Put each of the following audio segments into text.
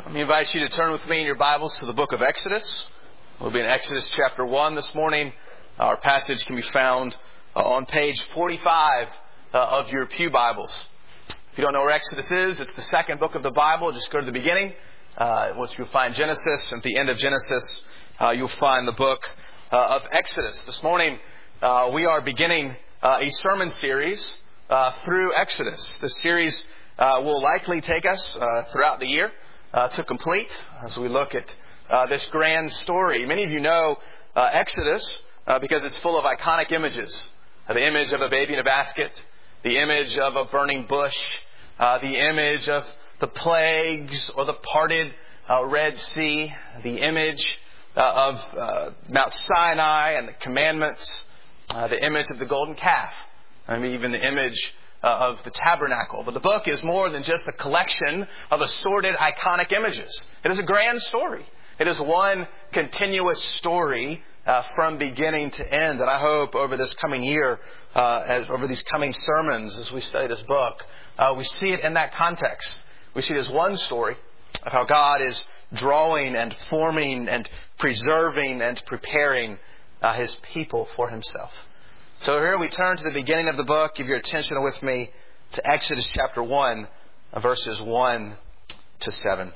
Let me invite you to turn with me in your Bibles to the book of Exodus. We'll be in Exodus chapter 1 this morning. Our passage can be found on page 45 of your pew Bibles. If you don't know where Exodus is, it's the second book of the Bible. Just go to the beginning, which you'll find Genesis. At the end of Genesis, you'll find the book of Exodus. This morning, we are beginning a sermon series through Exodus. This series will likely take us throughout the year to complete as we look at this grand story. Many of you know Exodus because it's full of iconic images. The image of a baby in a basket, the image of a burning bush, the image of the plagues or the parted Red Sea, the image of Mount Sinai and the commandments, the image of the golden calf, even the image of the tabernacle. But the book is more than just a collection of assorted iconic images. It is a grand story. It is one continuous story from beginning to end. And I hope over this coming year, over these coming sermons, as we study this book, we see it in that context. We see it as one story of how God is drawing and forming and preserving and preparing His people for Himself. So here we turn to the beginning of the book. Give your attention with me to Exodus chapter 1, verses 1 to 7.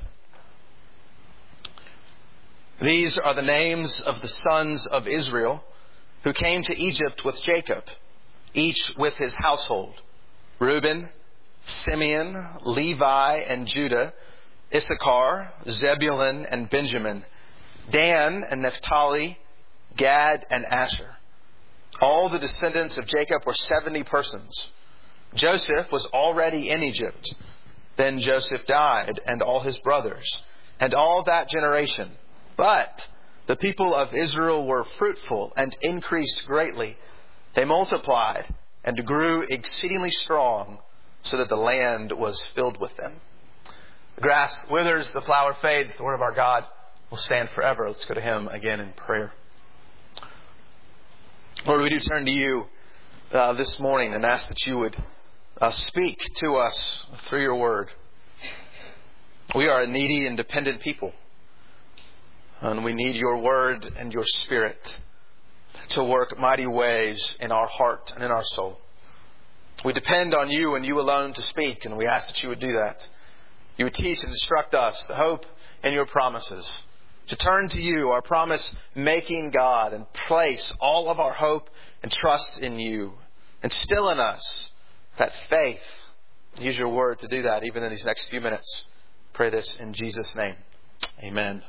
These are the names of the sons of Israel who came to Egypt with Jacob, each with his household: Reuben, Simeon, Levi, and Judah, Issachar, Zebulun, and Benjamin, Dan and Naphtali, Gad, and Asher. All the descendants of Jacob were 70 persons. Joseph was already in Egypt. Then Joseph died, and all his brothers, and all that generation. But the people of Israel were fruitful and increased greatly. They multiplied and grew exceedingly strong, so that the land was filled with them. The grass withers, the flower fades. The word of our God will stand forever. Let's go to Him again in prayer. Lord, we do turn to You this morning and ask that You would speak to us through Your word. We are a needy and dependent people, and we need Your word and Your Spirit to work mighty ways in our heart and in our soul. We depend on You and You alone to speak, and we ask that You would do that. You would teach and instruct us to hope in Your promises, to turn to You, our promise-making God, and place all of our hope and trust in You. Instill in us that faith. Use Your word to do that even in these next few minutes. Pray this in Jesus' name. Amen.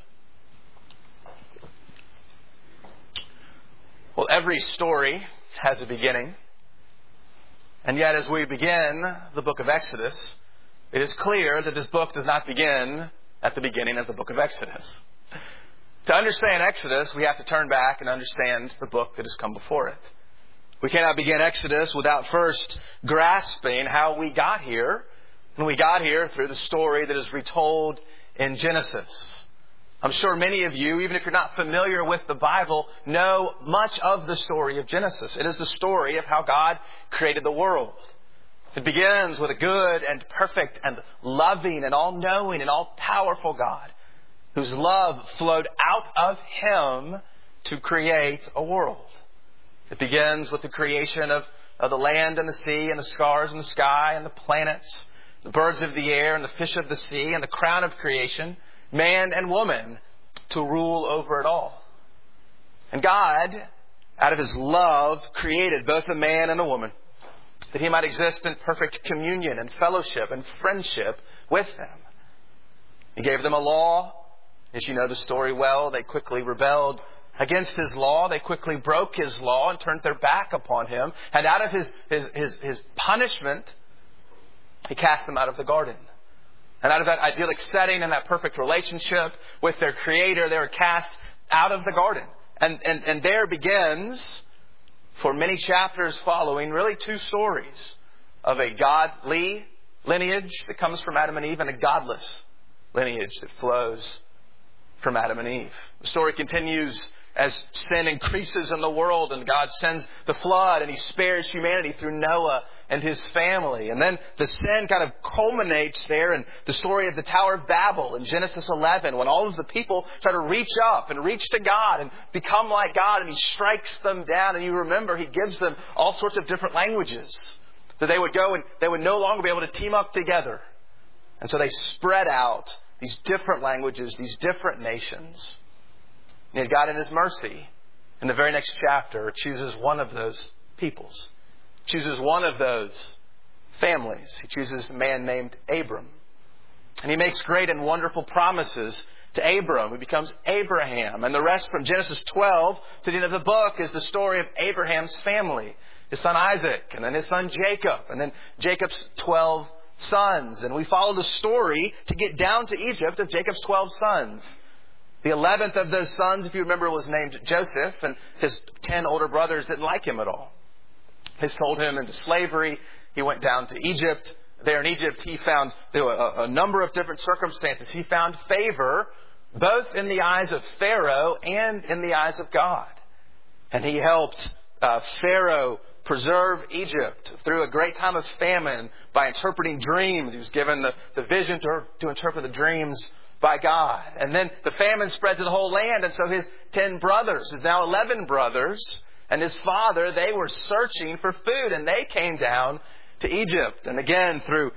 Well, every story has a beginning. And yet as we begin the book of Exodus, it is clear that this book does not begin at the beginning of the book of Exodus. To understand Exodus, we have to turn back and understand the book that has come before it. We cannot begin Exodus without first grasping how we got here. And we got here through the story that is retold in Genesis. I'm sure many of you, even if you're not familiar with the Bible, know much of the story of Genesis. It is the story of how God created the world. It begins with a good and perfect and loving and all-knowing and all-powerful God, whose love flowed out of Him to create a world. It begins with the creation of the land and the sea and the stars in the sky and the planets, the birds of the air and the fish of the sea, and the crown of creation, man and woman, to rule over it all. And God, out of His love, created both the man and the woman, that He might exist in perfect communion and fellowship and friendship with them. He gave them a law. As you know the story well, they quickly rebelled against His law. They quickly broke His law and turned their back upon Him. And out of His punishment, He cast them out of the garden. And out of that idyllic setting and that perfect relationship with their Creator, they were cast out of the garden. And there begins, for many chapters following, really two stories of a godly lineage that comes from Adam and Eve and a godless lineage that flows from Adam and Eve. The story continues as sin increases in the world and God sends the flood and He spares humanity through Noah and his family. And then the sin kind of culminates there in the story of the Tower of Babel in Genesis 11, when all of the people try to reach up and reach to God and become like God, and He strikes them down. And you remember He gives them all sorts of different languages that they would go and they would no longer be able to team up together. And so they spread out these different languages, these different nations. And yet God in His mercy, in the very next chapter, chooses one of those peoples. Chooses one of those families. He chooses a man named Abram. And He makes great and wonderful promises to Abram, who becomes Abraham. And the rest from Genesis 12 to the end of the book is the story of Abraham's family. His son Isaac, and then his son Jacob, and then Jacob's 12 sons. And we follow the story to get down to Egypt of Jacob's 12 sons. The 11th of those sons, if you remember, was named Joseph, and his 10 older brothers didn't like him at all. They sold him into slavery. He went down to Egypt. There in Egypt, he found a number of different circumstances. He found favor both in the eyes of Pharaoh and in the eyes of God. And he helped Pharaoh preserve Egypt through a great time of famine by interpreting dreams. He was given the vision to interpret the dreams by God. And then the famine spread to the whole land, and so his 10 brothers, his now 11 brothers, and his father, they were searching for food, and they came down to Egypt. And again, through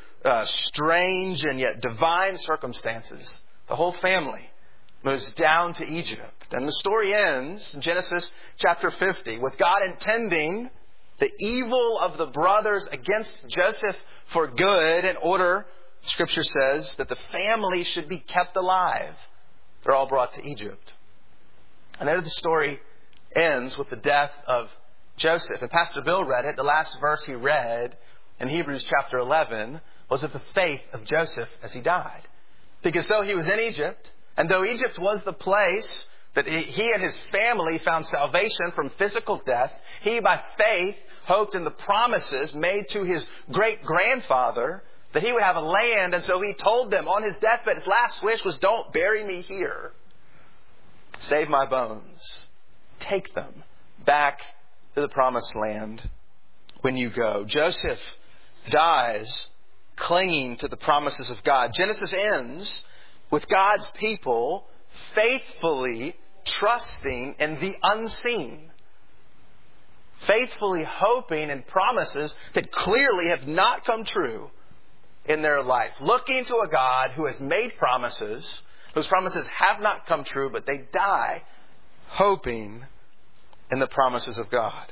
strange and yet divine circumstances, the whole family moves down to Egypt. And the story ends in Genesis chapter 50 with God intending the evil of the brothers against Joseph for good, in order, Scripture says, that the family should be kept alive. They're all brought to Egypt. And there the story ends with the death of Joseph. And Pastor Bill read it. The last verse he read in Hebrews chapter 11 was of the faith of Joseph as he died. Because though he was in Egypt, and though Egypt was the place that he and his family found salvation from physical death, he by faith hoped in the promises made to his great-grandfather that he would have a land. And so he told them on his deathbed, his last wish was, "Don't bury me here. Save my bones. Take them back to the promised land when you go." Joseph dies clinging to the promises of God. Genesis ends with God's people faithfully trusting in the unseen. Faithfully hoping in promises that clearly have not come true in their life. Looking to a God who has made promises, whose promises have not come true, but they die hoping in the promises of God.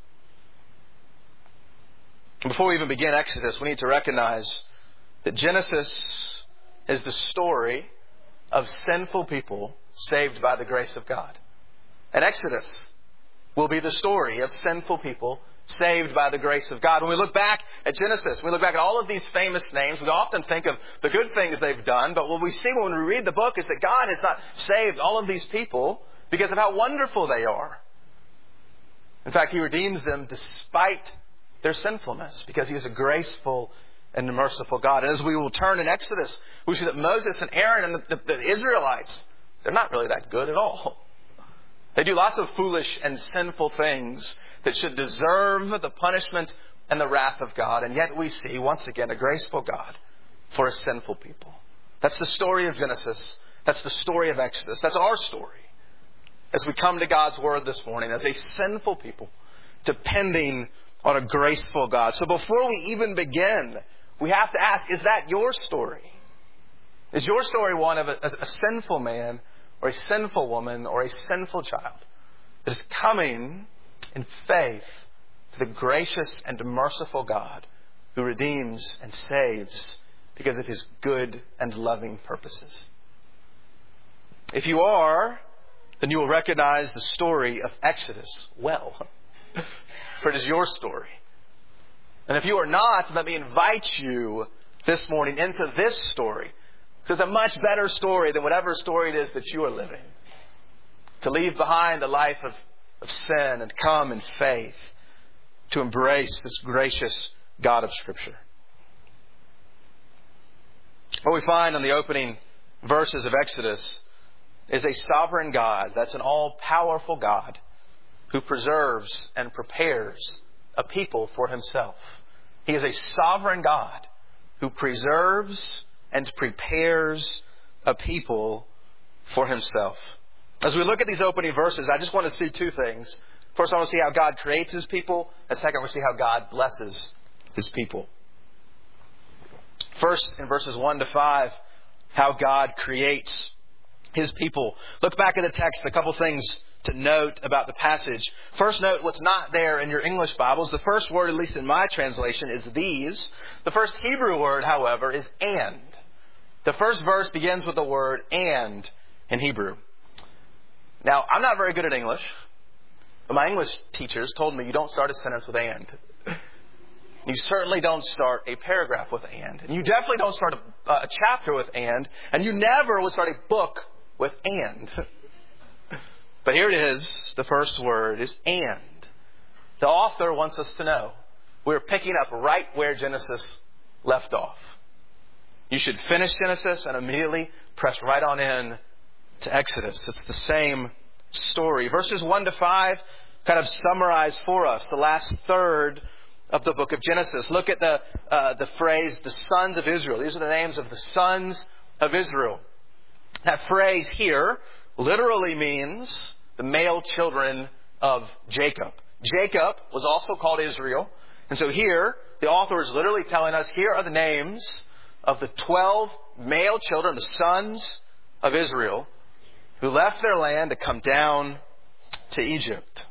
Before we even begin Exodus, we need to recognize that Genesis is the story of sinful people saved by the grace of God. And Exodus will be the story of sinful people saved by the grace of God. When we look back at Genesis, we look back at all of these famous names, we often think of the good things they've done, but what we see when we read the book is that God has not saved all of these people because of how wonderful they are. In fact, He redeems them despite their sinfulness, because He is a graceful and merciful God. And as we will turn in Exodus, we see that Moses and Aaron and the Israelites, they're not really that good at all. They do lots of foolish and sinful things that should deserve the punishment and the wrath of God. And yet we see, once again, a graceful God for a sinful people. That's the story of Genesis. That's the story of Exodus. That's our story as we come to God's Word this morning as a sinful people, depending on a graceful God. So before we even begin, we have to ask, is that your story? Is your story one of a sinful man or a sinful woman or a sinful child that is coming in faith to the gracious and merciful God who redeems and saves because of His good and loving purposes? If you are, then you will recognize the story of Exodus well, for it is your story. And if you are not, let me invite you this morning into this story. It's a much better story than whatever story it is that you are living. To leave behind the life of sin and come in faith to embrace this gracious God of Scripture. What we find in the opening verses of Exodus is a sovereign God. That's an all-powerful God who preserves and prepares a people for himself. He is a sovereign God who preserves and prepares a people for himself. As we look at these opening verses, I just want to see two things. First, I want to see how God creates his people. And second, I want to see how God blesses his people. First, in verses 1 to 5, how God creates his people. Look back at the text, a couple things to note about the passage. First, note what's not there in your English Bibles. The first word, at least in my translation, is these. The first Hebrew word, however, is and. The first verse begins with the word and in Hebrew. Now, I'm not very good at English, but my English teachers told me you don't start a sentence with and. You certainly don't start a paragraph with and. And you definitely don't start a chapter with and. And you never would start a book with and. But here it is. The first word is and. The author wants us to know we're picking up right where Genesis left off. You should finish Genesis and immediately press right on in to Exodus. It's the same story. Verses 1 to 5 kind of summarize for us the last third of the book of Genesis. Look at the phrase, the sons of Israel. These are the names of the sons of Israel. That phrase here literally means the male children of Jacob. Jacob was also called Israel. And so here, the author is literally telling us, here are the names of the 12 male children, the sons of Israel, who left their land to come down to Egypt.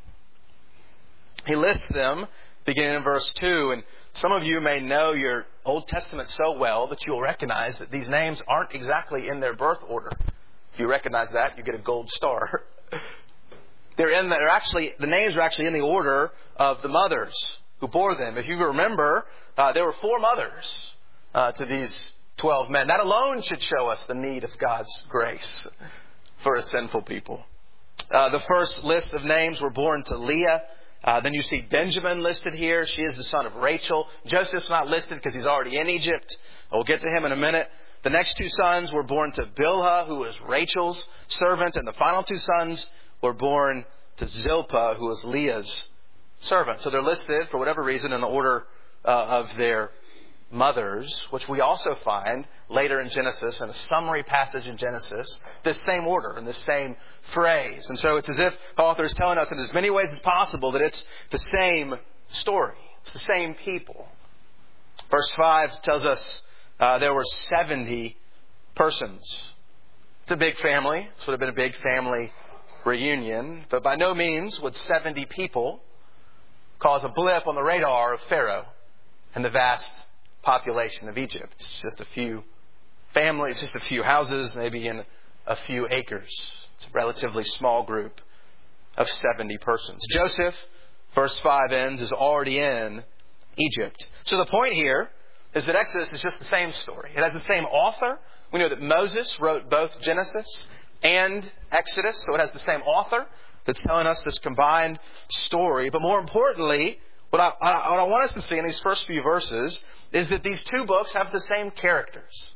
He lists them beginning in verse 2. And some of you may know your Old Testament so well that you'll recognize that these names aren't exactly in their birth order. If you recognize that, you get a gold star. The names are actually in the order of the mothers who bore them. If you remember, there were 4 mothers to these 12 men. That alone should show us the need of God's grace for a sinful people. The first list of names were born to Leah. Then you see Benjamin listed here. She is the son of Rachel. Joseph's not listed because he's already in Egypt. We'll get to him in a minute. The next 2 sons were born to Bilhah, who was Rachel's servant. And the final 2 sons were born to Zilpah, who was Leah's servant. So they're listed, for whatever reason, in the order of their mothers, which we also find later in Genesis, in a summary passage in Genesis, this same order and this same phrase. And so it's as if the author is telling us in as many ways as possible that it's the same story. It's the same people. Verse 5 tells us there were 70 persons. It's a big family. This would have been a big family reunion. But by no means would 70 people cause a blip on the radar of Pharaoh and the vast population of Egypt. It's just a few families, just a few houses, maybe in a few acres. It's a relatively small group of 70 persons. Joseph, verse 5 ends, is already in Egypt. So the point here is that Exodus is just the same story. It has the same author. We know that Moses wrote both Genesis and Exodus, so it has the same author that's telling us this combined story. But more importantly, what I want us to see in these first few verses is that these 2 books have the same characters.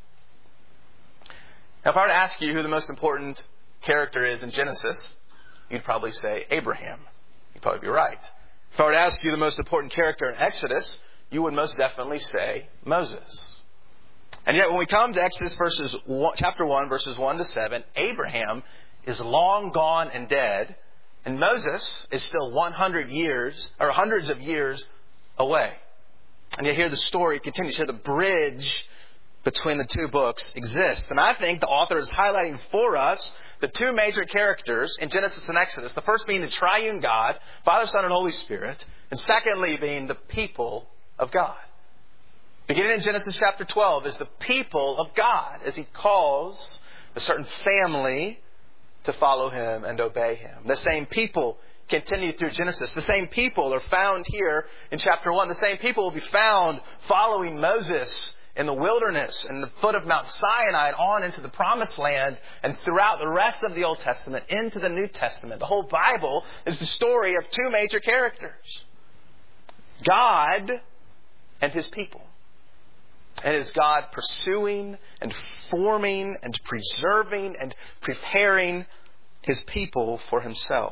Now, if I were to ask you who the most important character is in Genesis, you'd probably say Abraham. You'd probably be right. If I were to ask you the most important character in Exodus, you would most definitely say Moses. And yet when we come to Exodus chapter 1, verses 1 to 7, Abraham is long gone and dead, and Moses is still 100 years, or hundreds of years away. And yet here the story continues. Here the bridge between the 2 books exists. And I think the author is highlighting for us the 2 major characters in Genesis and Exodus. The first being the triune God, Father, Son, and Holy Spirit. And secondly being the people of God. Beginning in Genesis chapter 12 is the people of God as He calls a certain family to follow Him and obey Him. The same people continue through Genesis. The same people are found here in chapter 1. The same people will be found following Moses in the wilderness and the foot of Mount Sinai on into the Promised Land and throughout the rest of the Old Testament into the New Testament. The whole Bible is the story of 2 major characters. God and His people. And it is God pursuing and forming and preserving and preparing His people for Himself.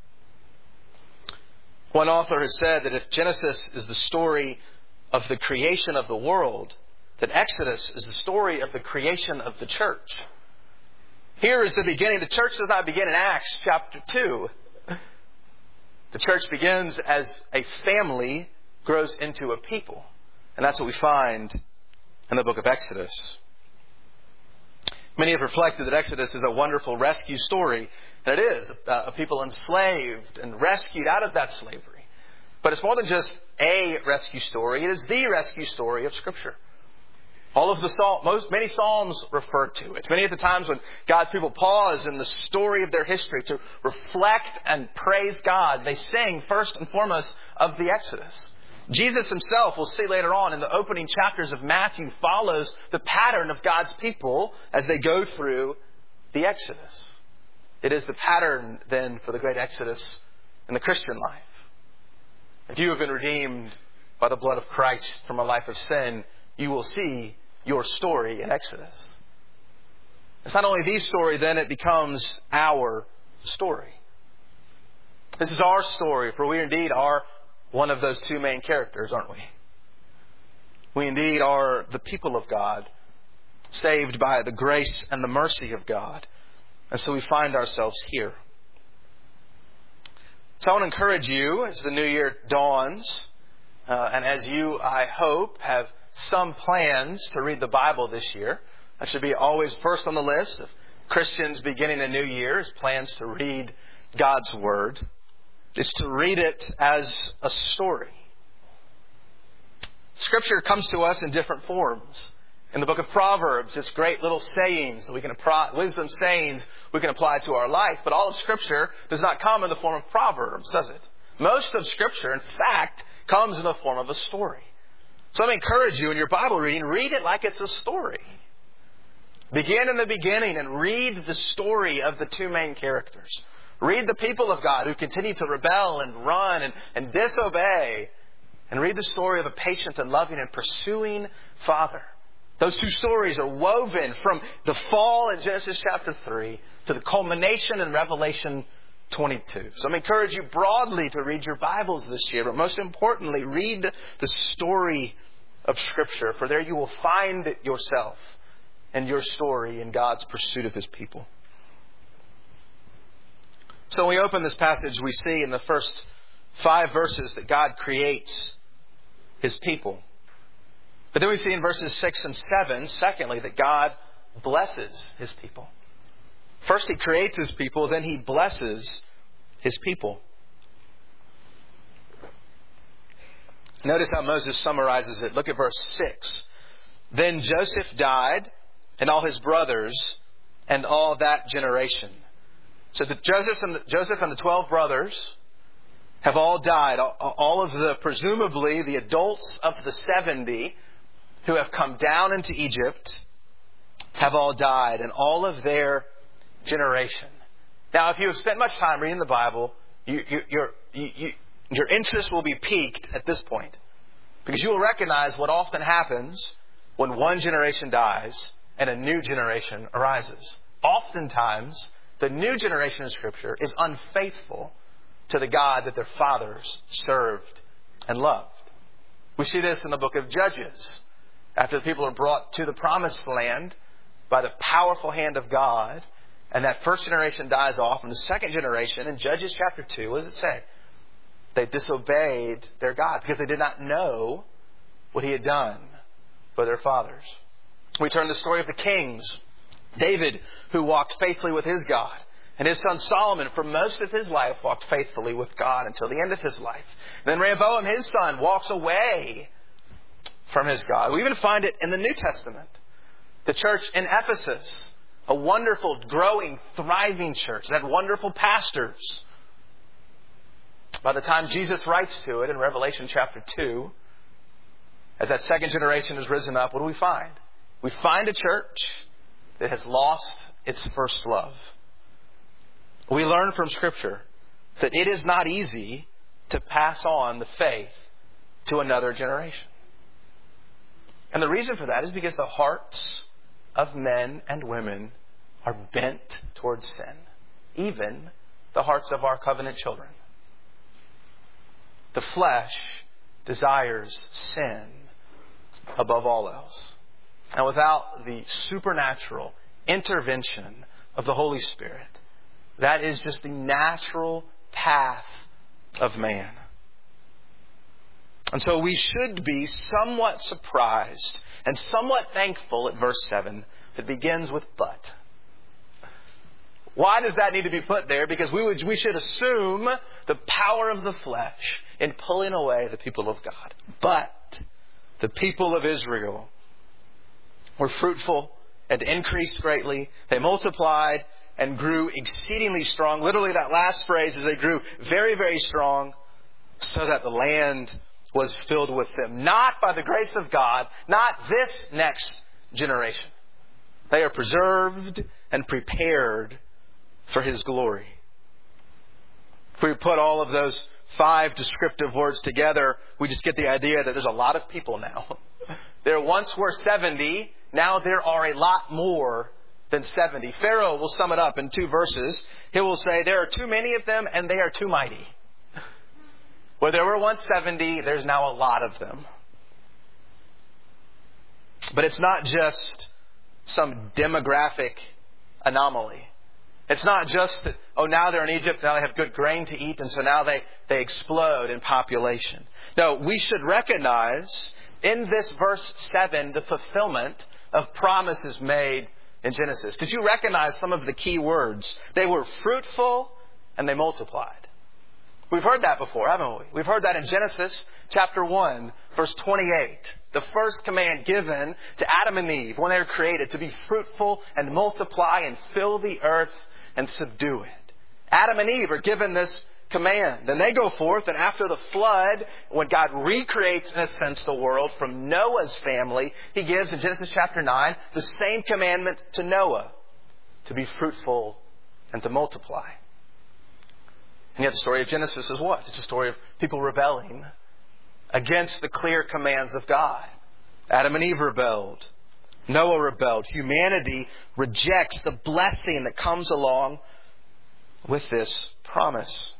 One author has said that if Genesis is the story of the creation of the world, then Exodus is the story of the creation of the church. Here is the beginning. The church does not begin in Acts chapter 2. The church begins as a family grows into a people. And that's what we find in the book of Exodus. Many have reflected that Exodus is a wonderful rescue story. And it is, a people enslaved and rescued out of that slavery. But it's more than just a rescue story. It is the rescue story of Scripture. All of many Psalms refer to it. Many of the times when God's people pause in the story of their history to reflect and praise God, they sing first and foremost of the Exodus. Jesus Himself, we'll see later on in the opening chapters of Matthew, follows the pattern of God's people as they go through the Exodus. It is the pattern then for the great Exodus in the Christian life. If you have been redeemed by the blood of Christ from a life of sin, you will see your story in Exodus. It's not only the story, then it becomes our story. This is our story, for we indeed are one of those two main characters, aren't we? We indeed are the people of God, saved by the grace and the mercy of God. And so we find ourselves here. So I want to encourage you as the new year dawns, and as you, I hope, have some plans to read the Bible this year. That should be always first on the list of Christians beginning a new year, is plans to read God's Word. Is to read it as a story. Scripture comes to us in different forms. In the book of Proverbs, it's great little sayings that we can apply, wisdom sayings we can apply to our life. But all of Scripture does not come in the form of Proverbs, does it? Most of Scripture, in fact, comes in the form of a story. So I encourage you in your Bible reading, read it like it's a story. Begin in the beginning and read the story of the two main characters. Read the people of God who continue to rebel and run and disobey. And read the story of a patient and loving and pursuing Father. Those two stories are woven from the fall in Genesis chapter 3 to the culmination in Revelation 22. So I encourage you broadly to read your Bibles this year, but most importantly, read the story of Scripture, for there you will find yourself and your story in God's pursuit of His people. So when we open this passage, we see in the first 5 verses that God creates His people. But then we see in verses 6 and 7, secondly, that God blesses His people. First He creates His people, then He blesses His people. Notice how Moses summarizes it. Look at verse 6. Then Joseph died, and all his brothers, and all that generation. So Joseph and the 12 brothers have all died. All of presumably the adults of the 70 who have come down into Egypt have all died, and all of their generation. Now, if you have spent much time reading the Bible, your interest will be piqued at this point, because you will recognize what often happens when one generation dies and a new generation arises. Oftentimes, the new generation of Scripture is unfaithful to the God that their fathers served and loved. We see this in the book of Judges. After the people are brought to the promised land by the powerful hand of God, and that first generation dies off, and the second generation, in Judges chapter 2, what does it say? They disobeyed their God because they did not know what He had done for their fathers. We turn to the story of the kings. David, who walked faithfully with his God, and his son Solomon, for most of his life, walked faithfully with God until the end of his life. Then Rehoboam, his son, walks away from his God. We even find it in the New Testament. The church in Ephesus, a wonderful, growing, thriving church that had wonderful pastors. By the time Jesus writes to it in Revelation chapter 2, as that second generation has risen up, what do we find? We find a church that has lost its first love. We learn from Scripture that it is not easy to pass on the faith to another generation. And the reason for that is because the hearts of men and women are bent towards sin. Even the hearts of our covenant children. The flesh desires sin above all else. And without the supernatural intervention of the Holy Spirit, that is just the natural path of man. And so we should be somewhat surprised and somewhat thankful at verse 7 that begins with but. Why does that need to be put there? Because we should assume the power of the flesh in pulling away the people of God. But the people of Israel were fruitful and increased greatly. They multiplied and grew exceedingly strong. Literally, that last phrase is they grew very, very strong, so that the land was filled with them. Not by the grace of God, not this next generation. They are preserved and prepared for His glory. If we put all of those 5 descriptive words together, we just get the idea that there's a lot of people now. There once were 70, now there are a lot more than 70. Pharaoh will sum it up in 2 verses. He will say, there are too many of them and they are too mighty. Where there were once 70, there's now a lot of them. But it's not just some demographic anomaly. It's not just that, now they're in Egypt, now they have good grain to eat, and so now they explode in population. No, we should recognize in this verse 7 the fulfillment of promises made in Genesis. Did you recognize some of the key words? They were fruitful and they multiplied. We've heard that before, haven't we? We've heard that in Genesis chapter 1, verse 28. The first command given to Adam and Eve when they were created to be fruitful and multiply and fill the earth and subdue it. Adam and Eve are given this command. And they go forth, and after the flood, when God recreates, in a sense, the world from Noah's family, He gives in Genesis chapter 9 the same commandment to Noah, to be fruitful and to multiply. And yet the story of Genesis is what? It's a story of people rebelling against the clear commands of God. Adam and Eve rebelled. Noah rebelled. Humanity rejects the blessing that comes along with this promise.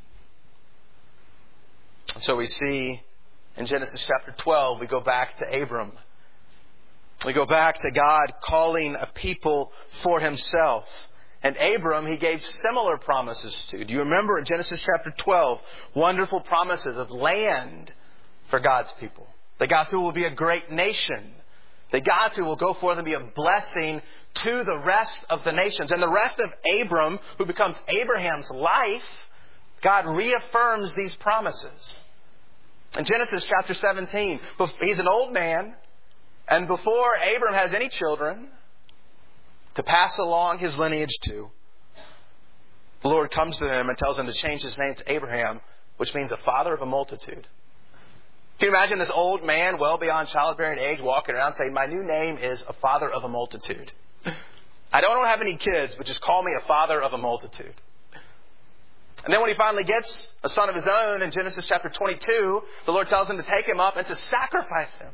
And so we see in Genesis chapter 12, we go back to Abram. We go back to God calling a people for Himself. And Abram, He gave similar promises to. Do you remember in Genesis chapter 12, wonderful promises of land for God's people? That God's people will be a great nation. That God's people will go forth and be a blessing to the rest of the nations. And the rest of Abram, who becomes Abraham's life, God reaffirms these promises. In Genesis chapter 17, he's an old man. And before Abram has any children to pass along his lineage to, the Lord comes to him and tells him to change his name to Abraham, which means a father of a multitude. Can you imagine this old man, well beyond childbearing age, walking around saying, my new name is a father of a multitude. I don't have any kids, but just call me a father of a multitude. And then when he finally gets a son of his own in Genesis chapter 22, the Lord tells him to take him up and to sacrifice him.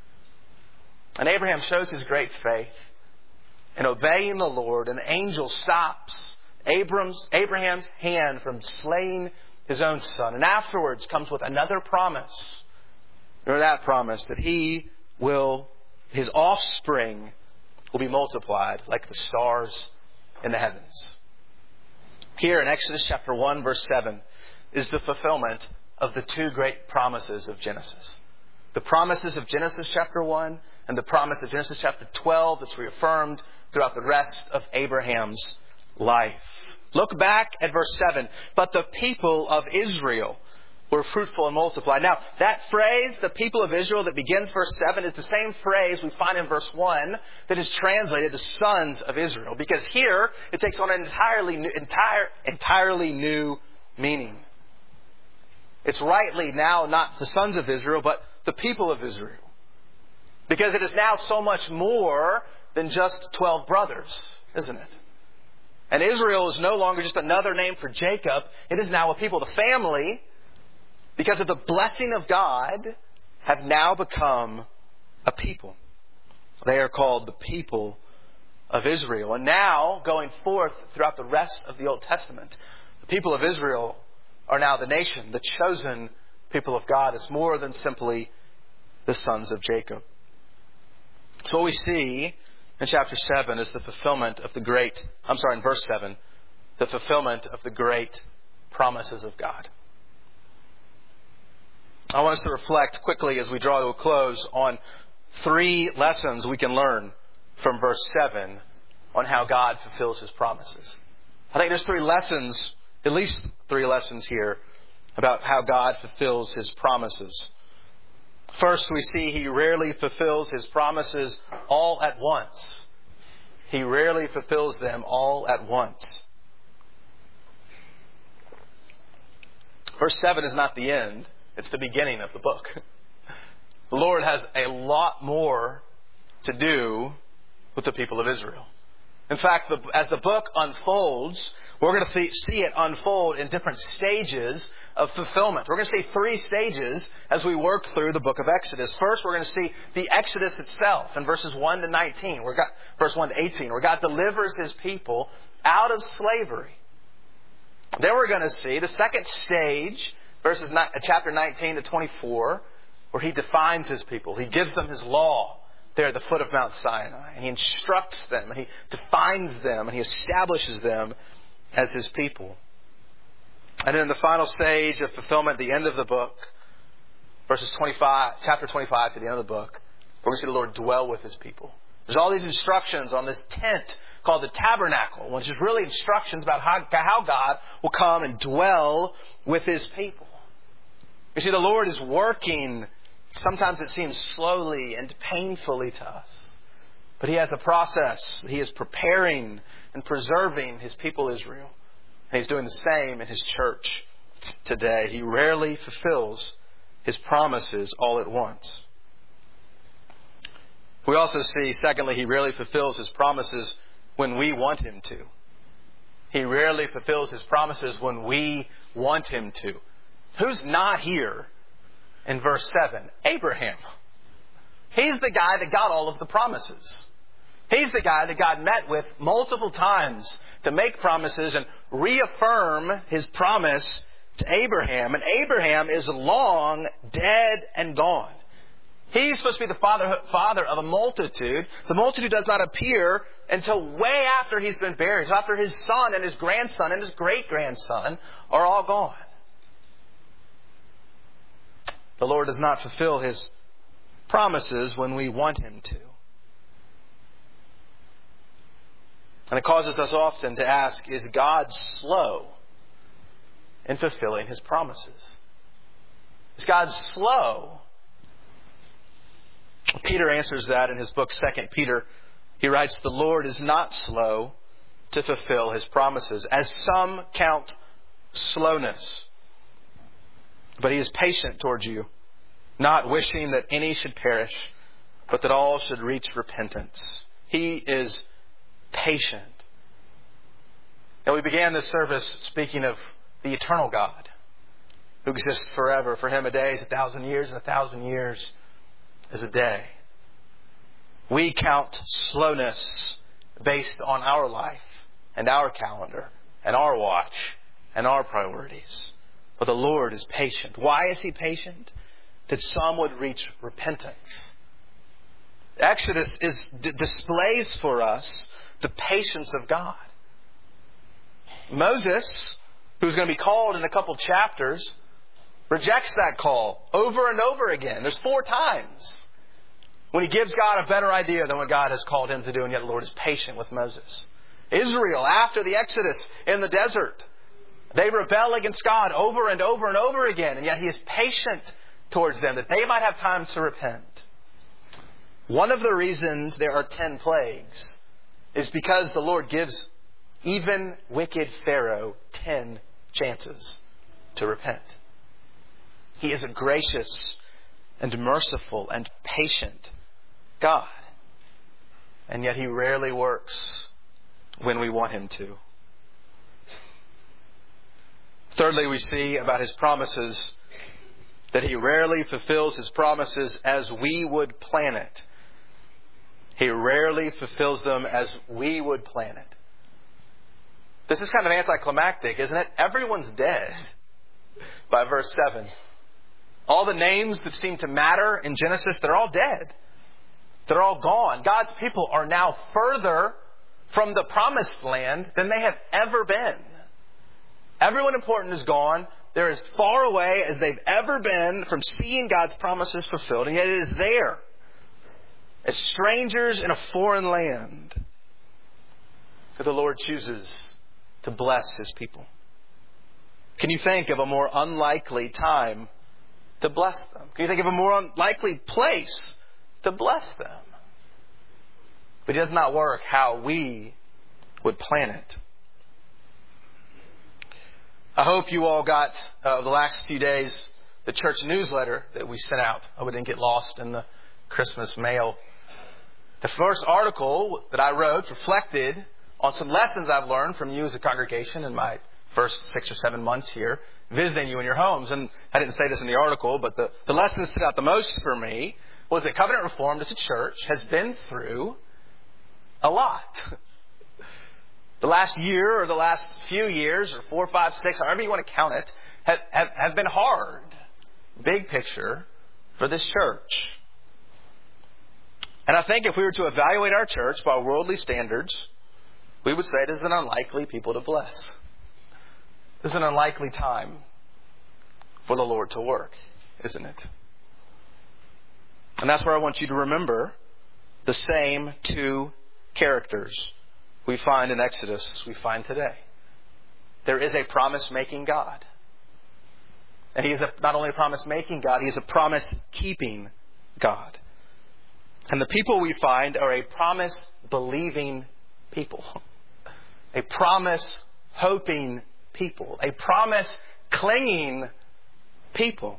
And Abraham shows his great faith in obeying the Lord. An angel stops Abraham's hand from slaying his own son. And afterwards comes with another promise. Remember that promise that his offspring will be multiplied like the stars in the heavens. Here in Exodus chapter 1, verse 7, is the fulfillment of the 2 great promises of Genesis. The promises of Genesis chapter 1 and the promise of Genesis chapter 12 that's reaffirmed throughout the rest of Abraham's life. Look back at verse 7. But the people of Israel were fruitful and multiplied. Now, that phrase, the people of Israel, that begins verse 7 is the same phrase we find in verse 1 that is translated the sons of Israel. Because here, it takes on an entirely new meaning. It's rightly now not the sons of Israel, but the people of Israel. Because it is now so much more than just 12 brothers, isn't it? And Israel is no longer just another name for Jacob. It is now a people. The family, because of the blessing of God, have now become a people. They are called the people of Israel. And now, going forth throughout the rest of the Old Testament, the people of Israel are now the nation, the chosen people of God. It's more than simply the sons of Jacob. So what we see in chapter 7 is the fulfillment of in verse 7, the fulfillment of the great promises of God. I want us to reflect quickly as we draw to a close on 3 lessons we can learn from verse 7 on how God fulfills His promises. I think there's 3 lessons, at least 3 lessons here about how God fulfills His promises. First, we see He rarely fulfills His promises all at once. He rarely fulfills them all at once. Verse 7 is not the end. It's the beginning of the book. The Lord has a lot more to do with the people of Israel. In fact, as the book unfolds, we're going to see it unfold in different stages of fulfillment. We're going to see 3 stages as we work through the book of Exodus. First, we're going to see the Exodus itself in verses 1 to 19. Verse 1 to 18, where God delivers His people out of slavery. Then we're going to see the second stage, chapter 19 to 24, where He defines His people. He gives them His law there at the foot of Mount Sinai. And He instructs them, and He defines them, and He establishes them as His people. And in the final stage of fulfillment, the end of the book, chapter 25 to the end of the book, we're going to see the Lord dwell with His people. There's all these instructions on this tent called the tabernacle, which is really instructions about how God will come and dwell with His people. You see, the Lord is working. Sometimes it seems slowly and painfully to us. But He has a process. He is preparing and preserving His people Israel. And He's doing the same in His church today. He rarely fulfills His promises all at once. We also see, secondly, He rarely fulfills His promises when we want Him to. He rarely fulfills His promises when we want Him to. Who's not here in verse 7? Abraham. He's the guy that got all of the promises. He's the guy that God met with multiple times to make promises and reaffirm His promise to Abraham. And Abraham is long dead and gone. He's supposed to be the father of a multitude. The multitude does not appear until way after he's been buried. So after his son and his grandson and his great-grandson are all gone. The Lord does not fulfill His promises when we want Him to. And it causes us often to ask, is God slow in fulfilling His promises? Is God slow? Peter answers that in his book, 2 Peter. He writes, the Lord is not slow to fulfill His promises, as some count slowness. But He is patient towards you, not wishing that any should perish, but that all should reach repentance. He is patient. Now, we began this service speaking of the eternal God who exists forever. For Him, a day is 1,000 years, and 1,000 years is a day. We count slowness based on our life and our calendar and our watch and our priorities. But the Lord is patient. Why is He patient? That some would reach repentance. Exodus displays for us the patience of God. Moses, who's going to be called in a couple chapters, rejects that call over and over again. There's 4 times when he gives God a better idea than what God has called him to do, and yet the Lord is patient with Moses. Israel, after the Exodus in the desert, they rebel against God over and over and over again, and yet He is patient towards them that they might have time to repent. One of the reasons there are 10 plagues is because the Lord gives even wicked Pharaoh 10 chances to repent. He is a gracious and merciful and patient God. And yet He rarely works when we want Him to. Thirdly, we see about His promises that He rarely fulfills His promises as we would plan it. He rarely fulfills them as we would plan it. This is kind of anticlimactic, isn't it? Everyone's dead by verse 7. All the names that seem to matter in Genesis, they're all dead. They're all gone. God's people are now further from the promised land than they have ever been. Everyone important is gone. They're as far away as they've ever been from seeing God's promises fulfilled, and yet it is there, as strangers in a foreign land, that the Lord chooses to bless His people. Can you think of a more unlikely time to bless them? Can you think of a more unlikely place to bless them? But it does not work how we would plan it. I hope you all got, the last few days, the church newsletter that we sent out. I hope it didn't get lost in the Christmas mail. The first article that I wrote reflected on some lessons I've learned from you as a congregation in my first 6 or 7 months here, visiting you in your homes. And I didn't say this in the article, but the lesson that stood out the most for me was that Covenant Reformed as a church has been through a lot. The last year or the last few years, or 4, 5, 6, however you want to count it, have been hard. Big picture for this church. And I think if we were to evaluate our church by worldly standards, we would say it is an unlikely people to bless. This is an unlikely time for the Lord to work, isn't it? And that's where I want you to remember the same two characters we find in Exodus, we find today. There is a promise-making God. And He is not only a promise-making God, He is a promise-keeping God. And the people we find are a promise-believing people. A promise-hoping people. A promise-clinging people.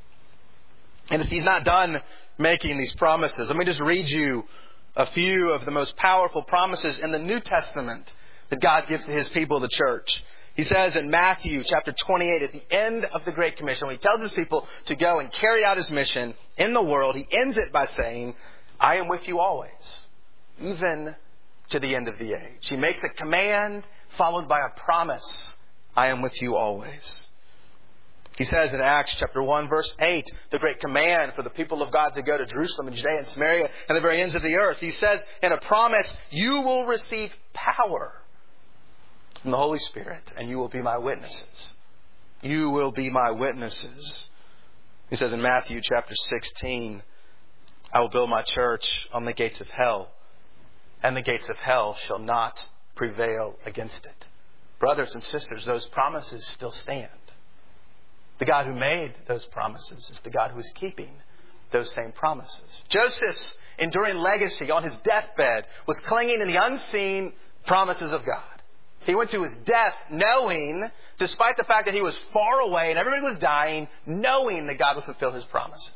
And if He's not done making these promises, let me just read you a few of the most powerful promises in the New Testament that God gives to His people, the church. He says in Matthew chapter 28, at the end of the Great Commission, when He tells His people to go and carry out His mission in the world, He ends it by saying, I am with you always, even to the end of the age. He makes a command followed by a promise. I am with you always. He says in Acts chapter 1, verse 8, the great command for the people of God to go to Jerusalem and Judea and Samaria and the very ends of the earth. He says in a promise, you will receive power from the Holy Spirit and you will be my witnesses. You will be my witnesses. He says in Matthew chapter 16, I will build my church on the gates of hell, and the gates of hell shall not prevail against it. Brothers and sisters, those promises still stand. The God who made those promises is the God who is keeping those same promises. Joseph's enduring legacy on his deathbed was clinging to the unseen promises of God. He went to his death knowing, despite the fact that he was far away and everybody was dying, knowing that God would fulfill His promises.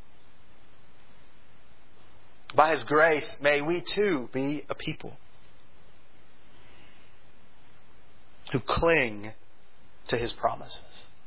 By His grace, may we too be a people who cling to His promises.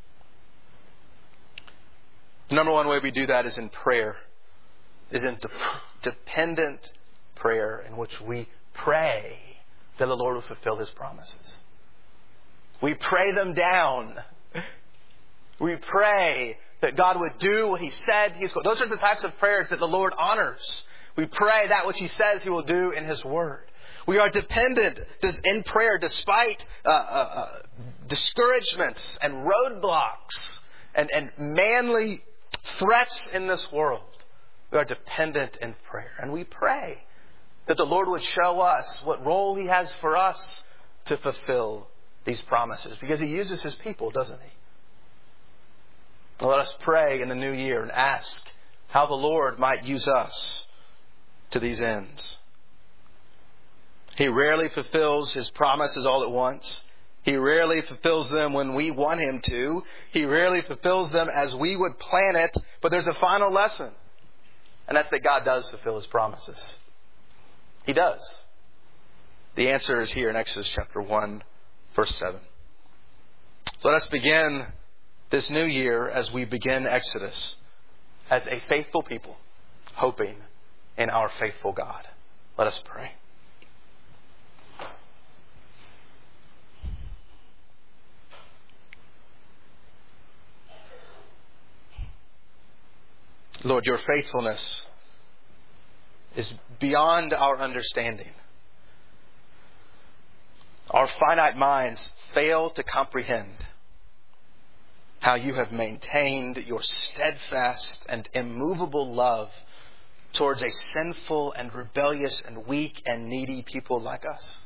The number one way we do that is in prayer, is in dependent prayer in which we pray that the Lord will fulfill His promises. We pray them down. We pray that God would do what He said He was going to. Those are the types of prayers that the Lord honors. We pray that which He says He will do in His Word. We are dependent in prayer despite discouragements and roadblocks and manly threats in this world. We are dependent in prayer. And we pray that the Lord would show us what role He has for us to fulfill these promises. Because He uses His people, doesn't He? Let us pray in the new year and ask how the Lord might use us to these ends. He rarely fulfills His promises all at once. He rarely fulfills them when we want Him to. He rarely fulfills them as we would plan it. But there's a final lesson. And that's that God does fulfill His promises. He does. The answer is here in Exodus chapter 1, verse 7. So let us begin this new year as we begin Exodus as a faithful people, hoping in our faithful God. Let us pray. Lord, your faithfulness is beyond our understanding. Our finite minds fail to comprehend how you have maintained your steadfast and immovable love towards a sinful and rebellious and weak and needy people like us.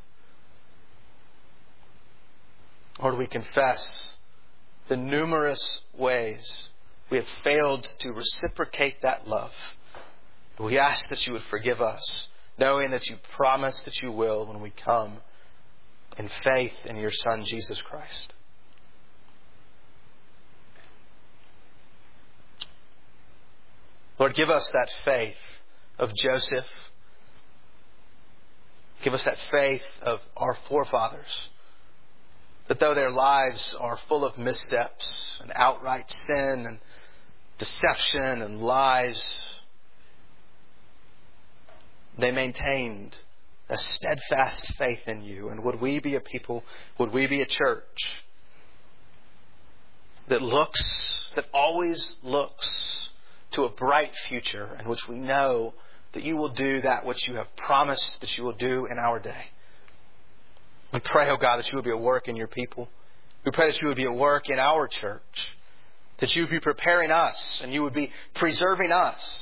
Lord, we confess the numerous ways we have failed to reciprocate that love. We ask that you would forgive us, knowing that you promise that you will when we come in faith in your Son, Jesus Christ. Lord, give us that faith of Joseph. Give us that faith of our forefathers, that though their lives are full of missteps and outright sin and deception and lies, they maintained a steadfast faith in you. And would we be a people, would we be a church that always looks to a bright future in which we know that you will do that which you have promised that you will do in our day. We pray, oh God, that you would be at work in your people. We pray that you would be at work in our church, that you would be preparing us and you would be preserving us.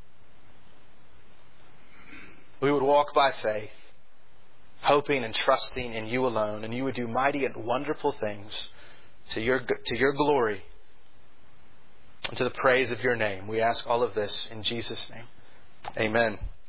We would walk by faith, hoping and trusting in you alone, and you would do mighty and wonderful things to your glory and to the praise of your name. We ask all of this in Jesus' name. Amen.